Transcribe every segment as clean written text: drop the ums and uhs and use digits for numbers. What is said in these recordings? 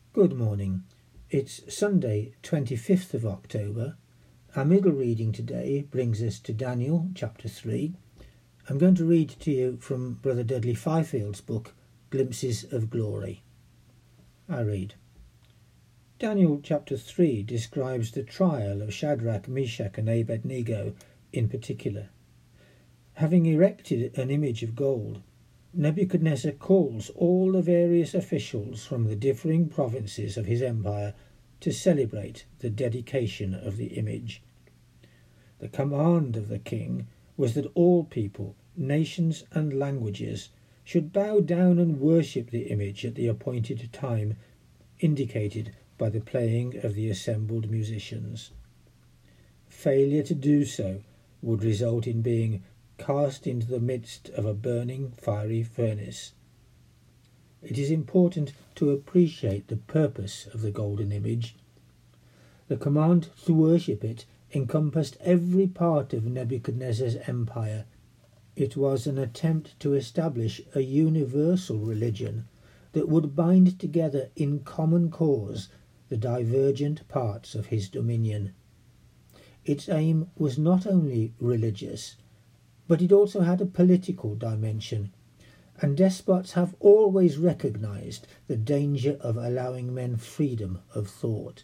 Good morning. It's Sunday, 25th of October. Our middle reading today brings us to Daniel chapter 3. I'm going to read to you from Brother Dudley Fifield's book, Glimpses of Glory. I read. Daniel chapter 3 describes the trial of Shadrach, Meshach and Abednego in particular. Having erected an image of gold, Nebuchadnezzar calls all the various officials from the differing provinces of his empire to celebrate the dedication of the image. The command of the king was that all people, nations and languages should bow down and worship the image at the appointed time, indicated by the playing of the assembled musicians. Failure to do so would result in being cast into the midst of a burning fiery furnace. It is important to appreciate the purpose of the golden image. The command to worship it encompassed every part of Nebuchadnezzar's empire. It was an attempt to establish a universal religion that would bind together in common cause the divergent parts of his dominion. Its aim was not only religious, but it also had a political dimension, and despots have always recognized the danger of allowing men freedom of thought.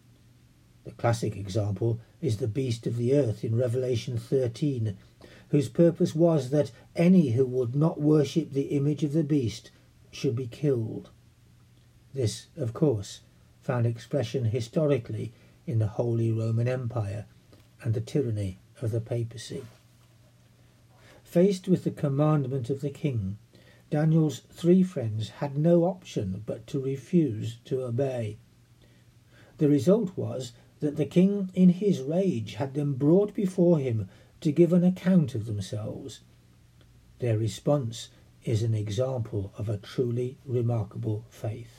The classic example is the beast of the earth in Revelation 13, whose purpose was that any who would not worship the image of the beast should be killed. This, of course, found expression historically in the Holy Roman Empire and the tyranny of the papacy. Faced with the commandment of the king, Daniel's three friends had no option but to refuse to obey. The result was that the king in his rage had them brought before him to give an account of themselves. Their response is an example of a truly remarkable faith.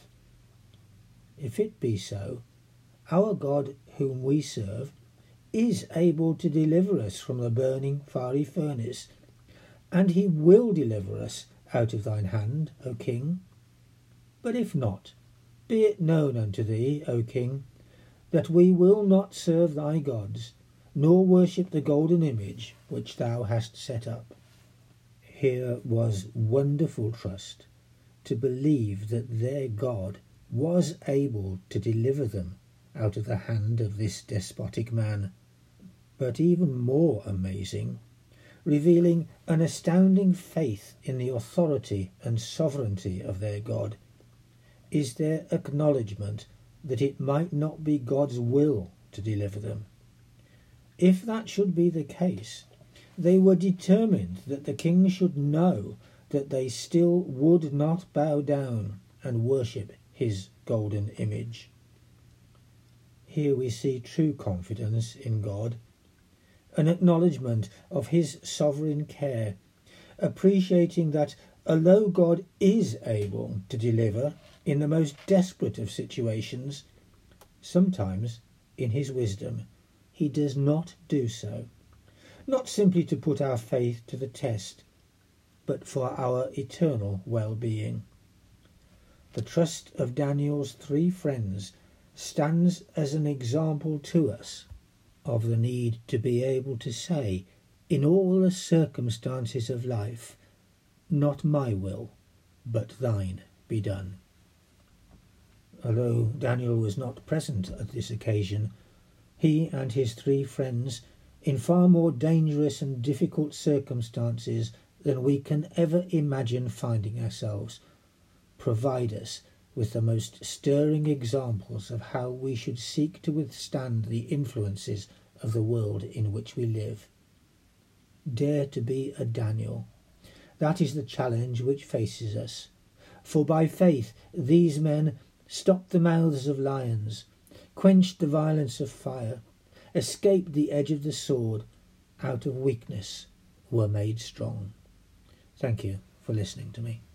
If it be so, our God whom we serve is able to deliver us from the burning fiery furnace, and he will deliver us out of thine hand, O king. But if not, be it known unto thee, O king, that we will not serve thy gods, nor worship the golden image which thou hast set up. Here was wonderful trust, to believe that their God was able to deliver them out of the hand of this despotic man. But even more amazing, revealing an astounding faith in the authority and sovereignty of their God, is their acknowledgement that it might not be God's will to deliver them. If that should be the case, they were determined that the king should know that they still would not bow down and worship his golden image. Here we see true confidence in God, an acknowledgement of his sovereign care, appreciating that although God is able to deliver in the most desperate of situations, sometimes, in his wisdom, he does not do so, not simply to put our faith to the test, but for our eternal well-being. The trust of Daniel's three friends stands as an example to us of the need to be able to say, in all the circumstances of life, not my will, but thine be done. Although Daniel was not present at this occasion, he and his three friends, in far more dangerous and difficult circumstances than we can ever imagine finding ourselves, provide us with the most stirring examples of how we should seek to withstand the influences of the world in which we live. Dare to be a Daniel. That is the challenge which faces us. For by faith these men stopped the mouths of lions, quenched the violence of fire, escaped the edge of the sword, out of weakness were made strong. Thank you for listening to me.